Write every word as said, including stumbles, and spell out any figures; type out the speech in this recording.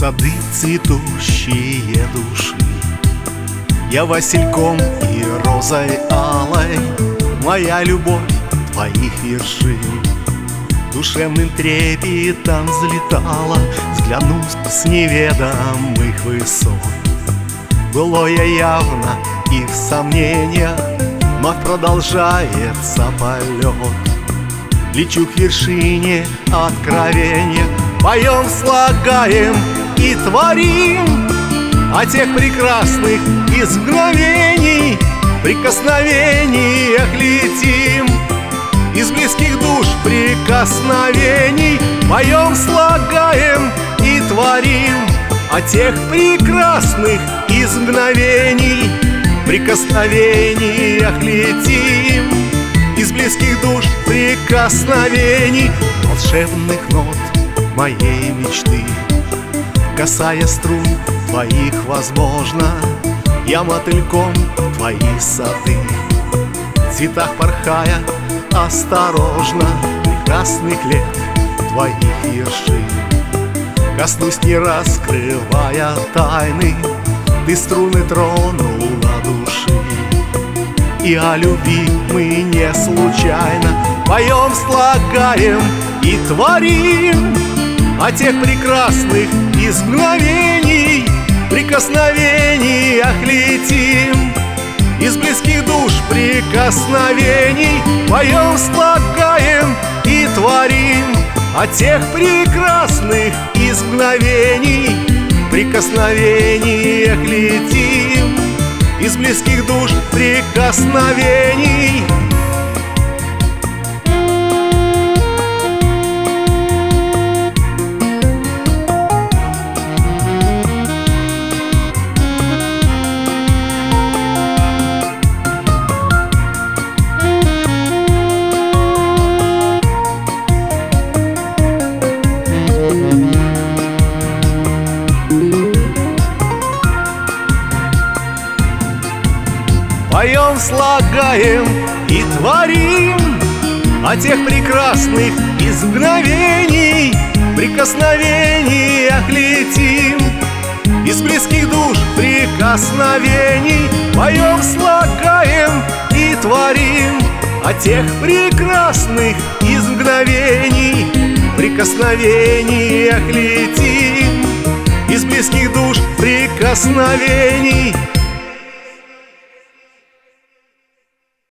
сады цветущие души. Я васильком и розой алой, моя любовь твоих вершин. Душевным трепетом взлетала, взглянув с неведомых высот. Былое явно и в сомнениях, вновь продолжается полет. Лечу к вершине откровения, поем, слагаем и творим о тех прекрасных из мгновений, прикосновениях летим. Из близких душ прикосновений поем, слагаем и творим о тех прекрасных из мгновений, прикосновениях летим. Из близких душ прикосновений, волшебных нот моей мечты. Касаясь струн твоих, возможно, я мотыльком твои сады. В цветах порхая осторожно прекрасных лет твоих вершин. Коснусь, не раскрывая тайны, ты струны тронула души. И о любви мы не случайно поем, слагаем и творим о тех прекрасных из мгновений, прикосновениях летим. Из близких душ прикосновений поем, слагаем и творим о тех прекрасных из мгновений, прикосновениях летим. Из близких душ прикосновений. Поем, слагаем и творим о тех прекрасных из мгновений, прикосновениях летим. Из близких душ прикосновений поем, слагаем и творим о тех прекрасных из мгновений, прикосновениях летим. Из близких душ прикосновений